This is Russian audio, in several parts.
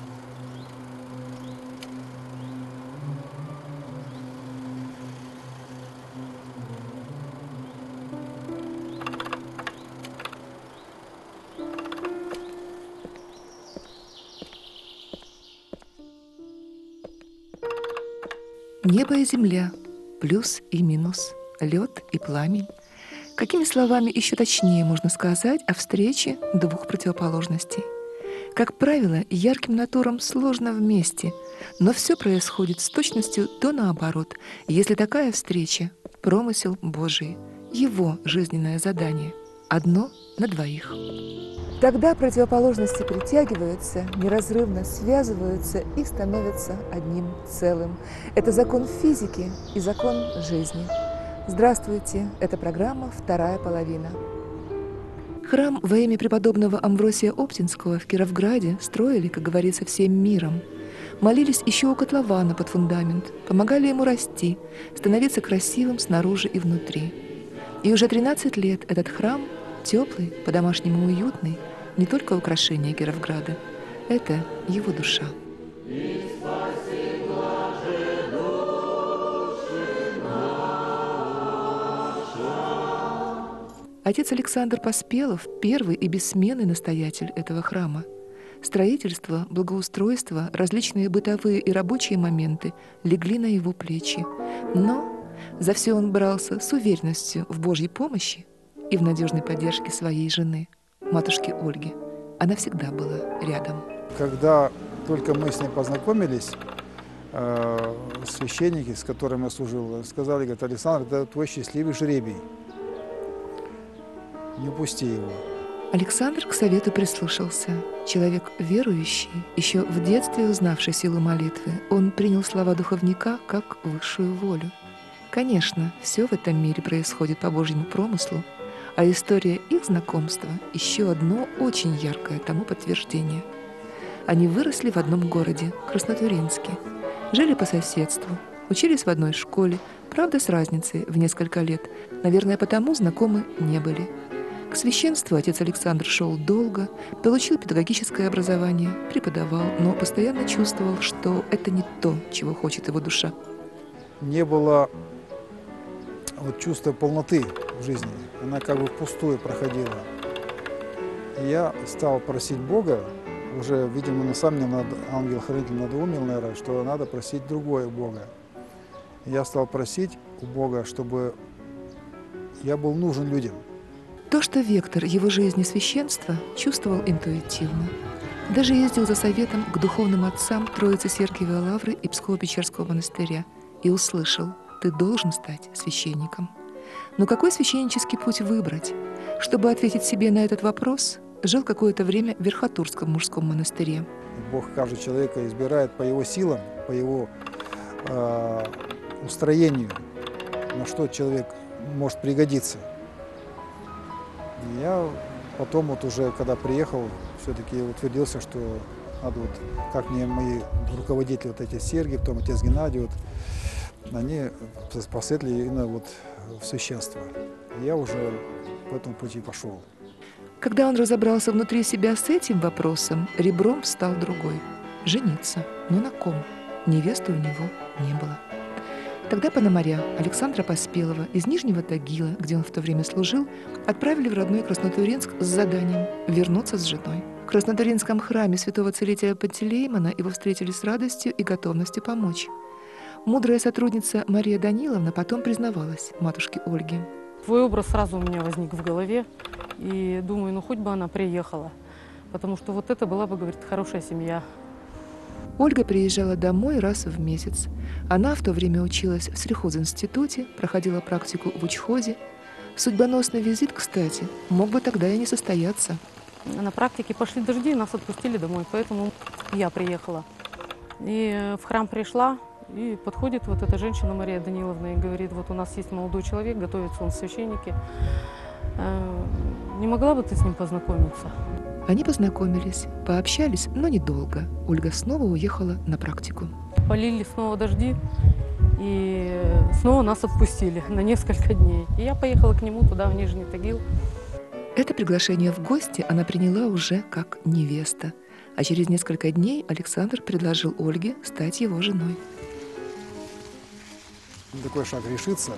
Небо и земля, плюс и минус, лед и пламень. Какими словами еще точнее можно сказать о встрече двух противоположностей? Как правило, ярким натурам сложно вместе, но все происходит с точностью до наоборот, если такая встреча — промысел Божий, его жизненное задание, одно на двоих. Тогда противоположности притягиваются, неразрывно связываются и становятся одним целым. Это закон физики и закон жизни. Здравствуйте, это программа «Вторая половина». Храм во имя преподобного Амвросия Оптинского в Кировграде строили, как говорится, всем миром. Молились еще у котлована под фундамент, помогали ему расти, становиться красивым снаружи и внутри. И уже 13 лет этот храм, теплый, по-домашнему уютный, не только украшение Кировграда, это его душа. Отец Александр Поспелов — первый и бессменный настоятель этого храма. Строительство, благоустройство, различные бытовые и рабочие моменты легли на его плечи. Но за все он брался с уверенностью в Божьей помощи и в надежной поддержке своей жены, матушки Ольги. Она всегда была рядом. Когда только мы с ней познакомились, священники, с которыми я служил, сказали, говорят: Александр, это твой счастливый жребий. Не упусти его. Александр к совету прислушался. Человек верующий, еще в детстве узнавший силу молитвы, он принял слова духовника как высшую волю. Конечно, все в этом мире происходит по Божьему промыслу, а история их знакомства — еще одно очень яркое тому подтверждение. Они выросли в одном городе, Краснотурьинске, жили по соседству, учились в одной школе, правда, с разницей в несколько лет, наверное, потому знакомы не были. К священству отец Александр шел долго, получил педагогическое образование, преподавал, но постоянно чувствовал, что это не то, чего хочет его душа. Не было чувства полноты в жизни, она как бы впустую проходила. И я стал просить Бога, уже, видимо, на самом деле ангел-хранитель надоумил, наверное, что надо просить другое Бога. И я стал просить у Бога, чтобы я был нужен людям. То, что вектор его жизни священства, чувствовал интуитивно. Даже ездил за советом к духовным отцам Троицы Сергиевой Лавры и Псково-Печерского монастыря и услышал: «Ты должен стать священником». Но какой священнический путь выбрать? Чтобы ответить себе на этот вопрос, жил какое-то время в Верхотурском мужском монастыре. Бог каждого человека избирает по его силам, по его устроению, на что человек может пригодиться. И я потом уже, когда приехал, все-таки утвердился, что надо как мне мои руководители, эти Сергий, потом отец Геннадий, они посоветовали именно в священство. И я уже по этому пути пошел. Когда он разобрался внутри себя с этим вопросом, ребром стал другой — жениться. Но на ком? Невесты у него не было. Тогда Пономаря Александра Поспелова из Нижнего Тагила, где он в то время служил, отправили в родной Краснотурьинск с заданием вернуться с женой. В Краснотурьинском храме святого целителя Пантелеймона его встретили с радостью и готовностью помочь. Мудрая сотрудница Мария Даниловна потом признавалась матушке Ольге: «Твой образ сразу у меня возник в голове, и думаю, хоть бы она приехала, потому что это была бы, говорит, хорошая семья». Ольга приезжала домой раз в месяц. Она в то время училась в сельхозинституте, проходила практику в учхозе. Судьбоносный визит, кстати, мог бы тогда и не состояться. На практике пошли дожди, нас отпустили домой, поэтому я приехала. И в храм пришла, и подходит эта женщина Мария Даниловна и говорит: у нас есть молодой человек, готовится он в священнике. Не могла бы ты с ним познакомиться? Они познакомились, пообщались, но недолго. Ольга снова уехала на практику. Полили снова дожди, и снова нас отпустили на несколько дней. И я поехала к нему туда, в Нижний Тагил. Это приглашение в гости она приняла уже как невеста. А через несколько дней Александр предложил Ольге стать его женой. Такой шаг решиться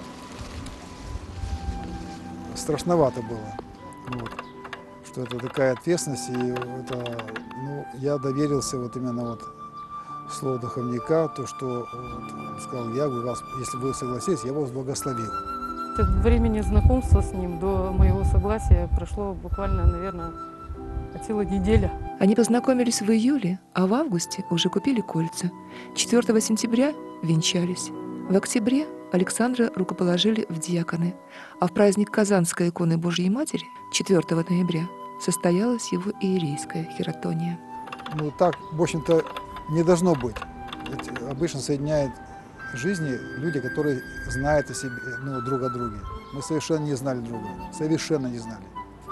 страшновато было. Вот. Что это такая ответственность, и это, я доверился вот именно вот слову духовника, то, что вот, сказал, я вас, если вы согласитесь, я вас благословил. От времени знакомства с ним до моего согласия прошло буквально, наверное, от силы неделя. Они познакомились в июле, а в августе уже купили кольца. 4 сентября венчались. В октябре Александра рукоположили в диаконы, а в праздник Казанской иконы Божьей Матери 4 ноября состоялась его иерейская хиротония. Так, в общем-то, не должно быть. Ведь обычно соединяют жизни люди, которые знают о себе, друг о друге. Мы совершенно не знали друга, совершенно не знали.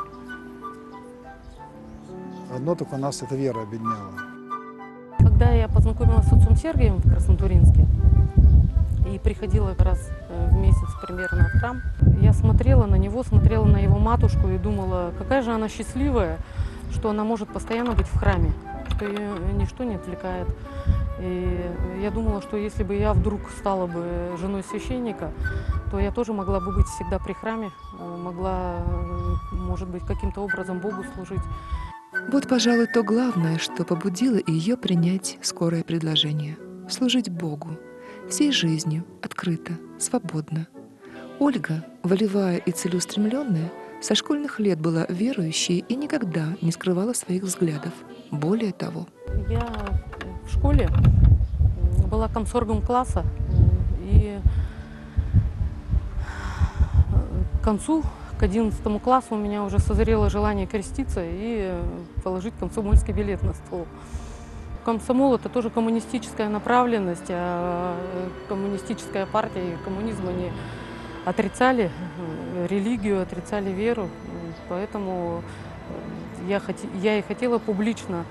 Одно только нас эта вера объединяла. Когда я познакомилась с отцом Сергием в Краснотуринске и приходила как раз в месяц примерно в храм, я смотрела на него, смотрела на его матушку и думала, какая же она счастливая, что она может постоянно быть в храме, что ее ничто не отвлекает. И я думала, что если бы я вдруг стала бы женой священника, то я тоже могла бы быть всегда при храме, могла, может быть, каким-то образом Богу служить. Вот, пожалуй, то главное, что побудило ее принять скорое предложение — служить Богу, всей жизнью, открыто, свободно. Ольга, волевая и целеустремленная, со школьных лет была верующей и никогда не скрывала своих взглядов. Более того, я в школе была комсоргом класса, и к концу, к 11 классу у меня уже созрело желание креститься и положить комсомольский билет на стол. Комсомол — это тоже коммунистическая направленность, а коммунистическая партия и коммунизм, они отрицали религию, отрицали веру, поэтому я и хотела публично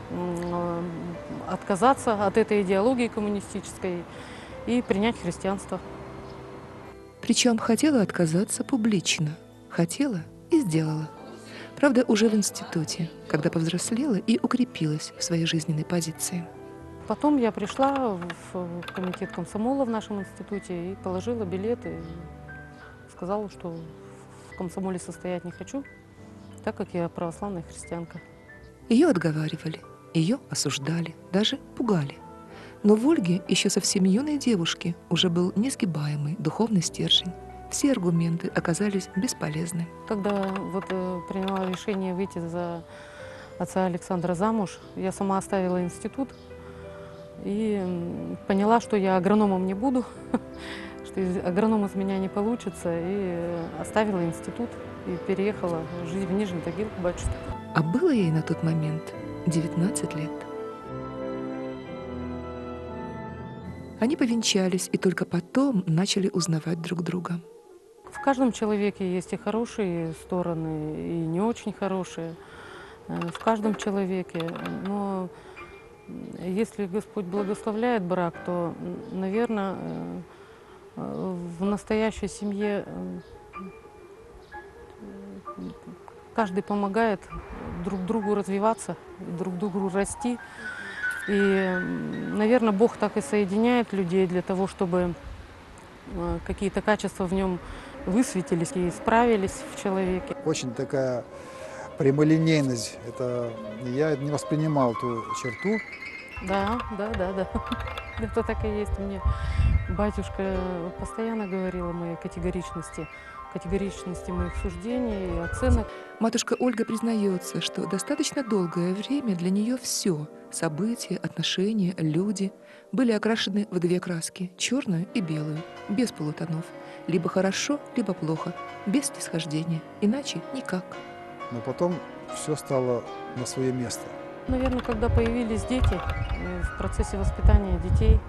отказаться от этой идеологии коммунистической и принять христианство. причем хотела отказаться публично. Хотела и сделала. Правда, уже в институте, когда повзрослела и укрепилась в своей жизненной позиции. Потом я пришла в комитет комсомола в нашем институте и положила билет и сказала, что в комсомоле состоять не хочу, так как я православная христианка. Ее отговаривали, ее осуждали, даже пугали. Но в Ольге, еще совсем юной девушке, уже был несгибаемый духовный стержень. Все аргументы оказались бесполезны. Когда приняла решение выйти за отца Александра замуж, я сама оставила институт и поняла, что я агрономом не буду, что агроном из меня не получится, и оставила институт и переехала жить в Нижний Тагил к батюшке. А было ей на тот момент 19 лет. Они повенчались и только потом начали узнавать друг друга. В каждом человеке есть и хорошие стороны, и не очень хорошие. В каждом человеке. Но если Господь благословляет брак, то, наверное, в настоящей семье каждый помогает друг другу развиваться, друг другу расти. И, наверное, Бог так и соединяет людей для того, чтобы какие-то качества в нем высветились и исправились в человеке. Очень такая прямолинейность. Это я не воспринимал эту черту. Да. Это так и есть. Мне батюшка постоянно говорил о моей категоричности моих суждений и оценок. Матушка Ольга признается, что достаточно долгое время для нее все — события, отношения, люди — были окрашены в две краски — черную и белую, без полутонов. Либо хорошо, либо плохо, без снисхождения, иначе никак. Но потом все стало на свое место. Наверное, когда появились дети, в процессе воспитания детей,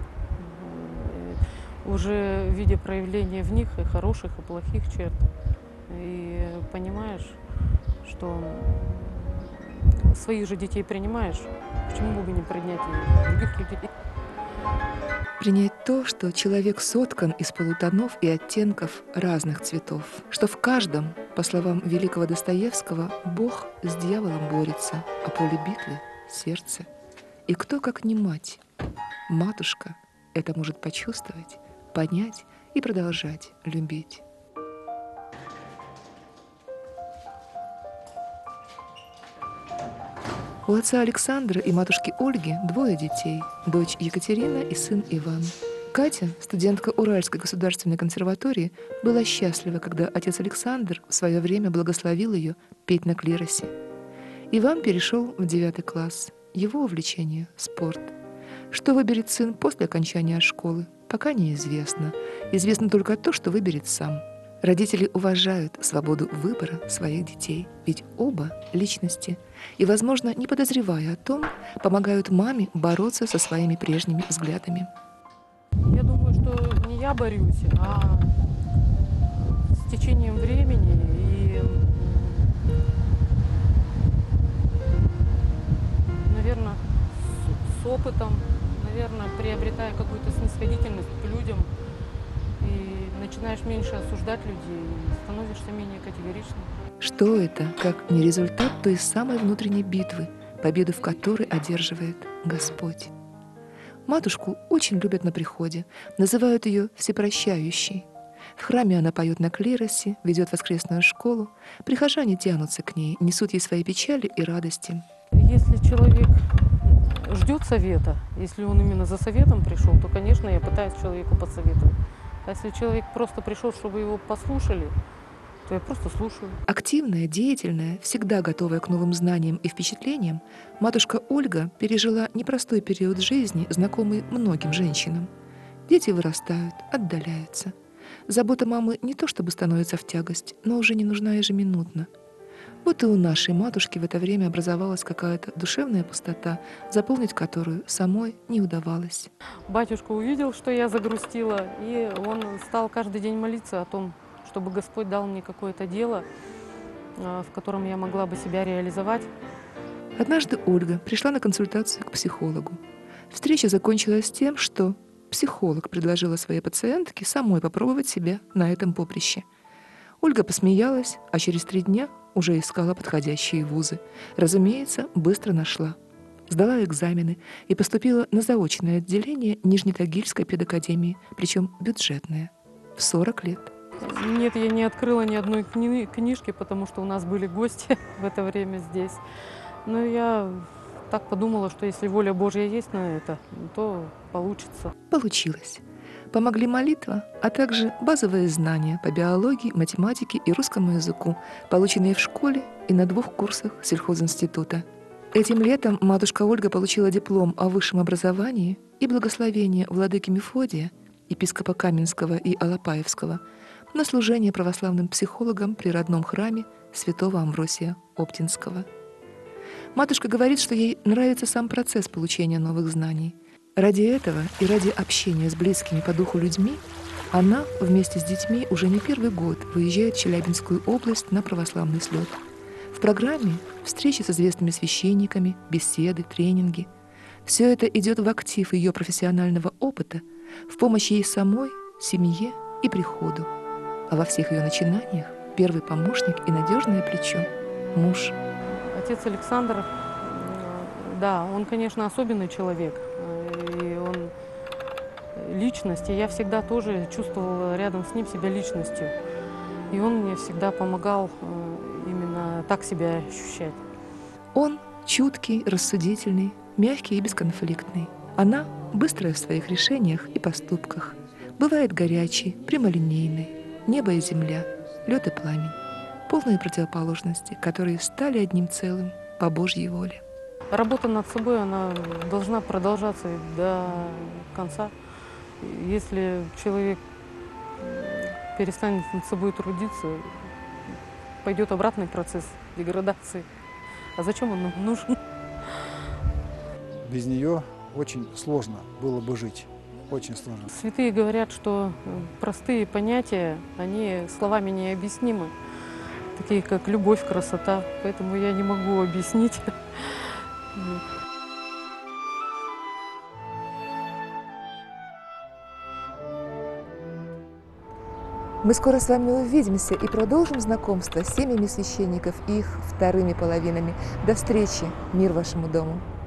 уже видя проявления в них и хороших, и плохих черт, и понимаешь, что своих же детей принимаешь, почему бы не принять и других людей? Принять то, что человек соткан из полутонов и оттенков разных цветов, что в каждом, по словам великого Достоевского, Бог с дьяволом борется, а поле битвы сердце. И кто, как не мать, матушка, это может почувствовать, понять и продолжать любить. У отца Александра и матушки Ольги двое детей – дочь Екатерина и сын Иван. Катя, студентка Уральской государственной консерватории, была счастлива, когда отец Александр в свое время благословил ее петь на клиросе. Иван перешел в 9 класс. Его увлечение – спорт. Что выберет сын после окончания школы, пока неизвестно. Известно только то, что выберет сам. Родители уважают свободу выбора своих детей, ведь оба — личности, и, возможно, не подозревая о том, помогают маме бороться со своими прежними взглядами. Я думаю, что не я борюсь, а с течением времени и, наверное, с опытом, наверное, приобретая какую-то снисходительность к людям, и начинаешь меньше осуждать людей, и становишься менее категоричным. Что это, как не результат той самой внутренней битвы, победу в которой одерживает Господь? Матушку очень любят на приходе, называют ее всепрощающей. В храме она поет на клиросе, ведет воскресную школу. Прихожане тянутся к ней, несут ей свои печали и радости. Если человек ждет совета, если он именно за советом пришел, то, конечно, я пытаюсь человеку посоветовать. А если человек просто пришел, чтобы его послушали, то я просто слушаю. Активная, деятельная, всегда готовая к новым знаниям и впечатлениям, матушка Ольга пережила непростой период жизни, знакомый многим женщинам. Дети вырастают, отдаляются. Забота мамы не то чтобы становится в тягость, но уже не нужна ежеминутно. Вот и у нашей матушки в это время образовалась какая-то душевная пустота, заполнить которую самой не удавалось. Батюшка увидел, что я загрустила, и он стал каждый день молиться о том, чтобы Господь дал мне какое-то дело, в котором я могла бы себя реализовать. Однажды Ольга пришла на консультацию к психологу. Встреча закончилась тем, что психолог предложила своей пациентке самой попробовать себя на этом поприще. Ольга посмеялась, а через 3 дня уже искала подходящие вузы. Разумеется, быстро нашла. Сдала экзамены и поступила на заочное отделение Нижнетагильской педакадемии, причем бюджетное, в 40 лет. Нет, я не открыла ни одной книжки, потому что у нас были гости в это время здесь. Но я так подумала, что если воля Божья есть на это, то получится. Получилось. Помогли молитва, а также базовые знания по биологии, математике и русскому языку, полученные в школе и на 2 курсах сельхозинститута. Этим летом матушка Ольга получила диплом о высшем образовании и благословение владыки Мефодия, епископа Каменского и Алапаевского, на служение православным психологам при родном храме святого Амвросия Оптинского. Матушка говорит, что ей нравится сам процесс получения новых знаний. Ради этого и ради общения с близкими по духу людьми она вместе с детьми уже не 1-й год выезжает в Челябинскую область на православный слет. В программе встречи с известными священниками, беседы, тренинги. Все это идет в актив ее профессионального опыта, в помощь ей самой, семье и приходу. А во всех ее начинаниях первый помощник и надежное плечо – муж. Отец Александр, да, он, конечно, особенный человек, и он личность, и я всегда тоже чувствовала рядом с ним себя личностью. И он мне всегда помогал именно так себя ощущать. Он чуткий, рассудительный, мягкий и бесконфликтный. Она быстрая в своих решениях и поступках. Бывает горячей, прямолинейной. Небо и земля, лед и пламень. Полные противоположности, которые стали одним целым по Божьей воле. Работа над собой, она должна продолжаться до конца. Если человек перестанет над собой трудиться, пойдет обратный процесс деградации. А зачем он нам нужен? Без нее очень сложно было бы жить. Очень сложно. Святые говорят, что простые понятия, они словами необъяснимы. Такие как любовь, красота. Поэтому я не могу объяснить. Мы скоро с вами увидимся и продолжим знакомство с семьями священников и их вторыми половинами. До встречи! Мир вашему дому!